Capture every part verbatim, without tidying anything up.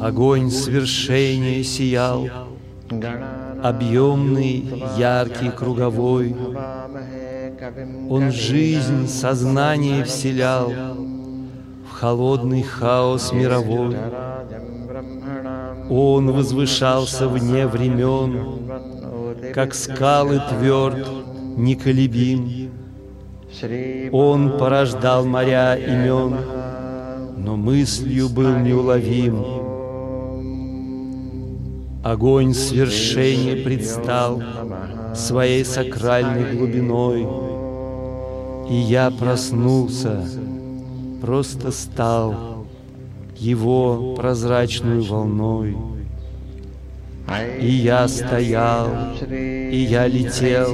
Огонь свершения сиял, объемный, яркий, круговой. Он жизнь, сознание вселял в холодный хаос мировой. Он возвышался вне времен, как скалы тверд, неколебим. Он порождал моря имен, но мыслью был неуловим. Огонь свершения предстал своей сакральной глубиной, и я проснулся, просто стал его прозрачную волной. И я стоял, и я летел,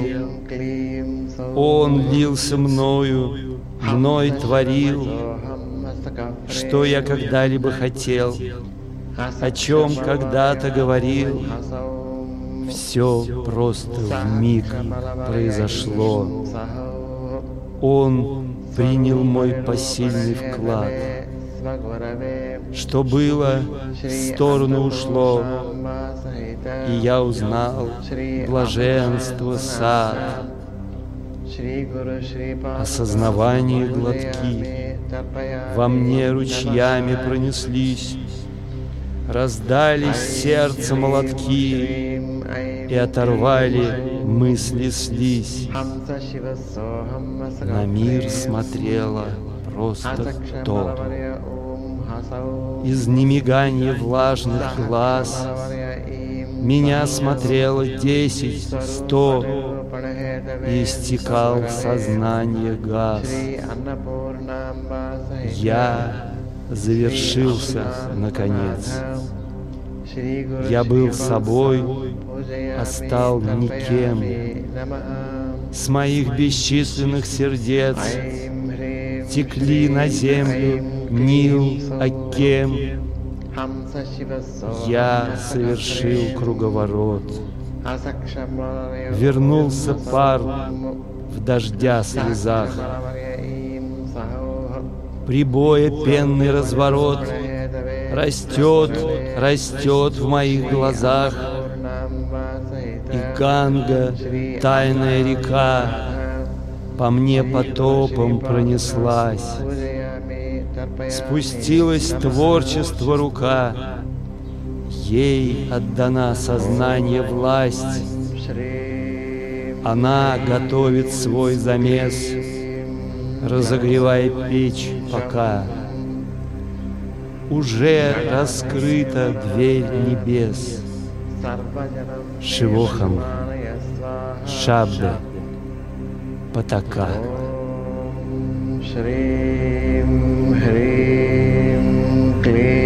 он лился мною, мной творил, что я когда-либо хотел, о чем когда-то говорил. Все просто вмиг произошло. Он принял мой посильный вклад. Что было, в сторону ушло, и я узнал блаженство сад. Осознавание глотки во мне ручьями пронеслись, раздались сердце молотки и оторвали мысли слизь. На мир смотрела просто кто. Из немигания влажных глаз меня смотрело десять, сто, и истекал сознание газ. Я завершился, наконец. Я был собой, а стал никем. С моих бесчисленных сердец текли на землю Нил, Акем. Я совершил круговорот. Вернулся пар в дождя слезах. Прибоя пенный разворот растет, растет в моих глазах. И Ганга, тайная река, по мне потопом пронеслась. Спустилось творчество рука, ей отдана сознание власть. Она готовит свой замес, разогревая печь пока. Уже раскрыта дверь небес. Шивохам, Шабда, Патака. Шрим Хрим Клим.